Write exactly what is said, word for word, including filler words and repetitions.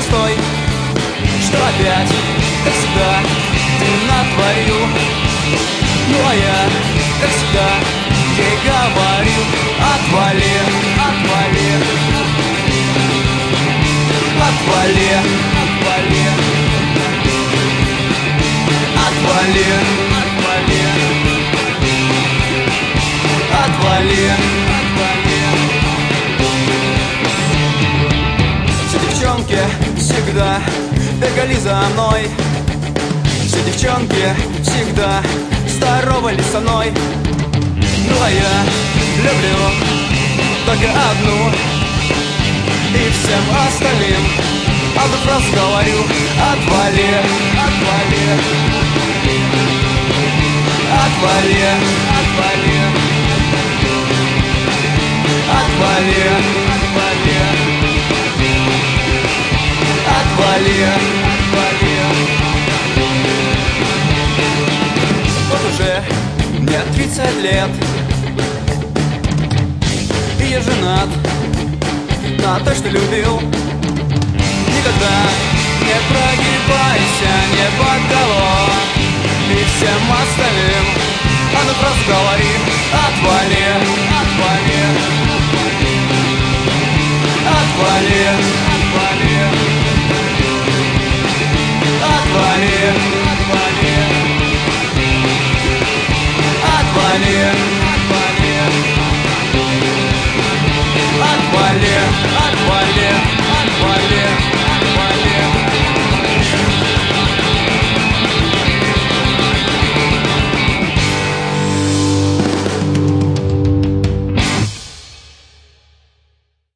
простой, что опять, как всегда, ты натворил. Ну а я, как всегда, ей говорил: отвали, отвали, отвали, отвали, отвали, отвали, отвали, отвали. Все девчонки всегда бегали за мной, все девчонки всегда здоровались со мной. Ну а я люблю только одну, и всем остальным одну фразу говорю: отвали, отвали, отвали, отвали, отвали, отвали, отвали, отвали. Вот уже мне тридцать лет, и я женат на той, что любил. Никогда не прогибайся, не поддавайся.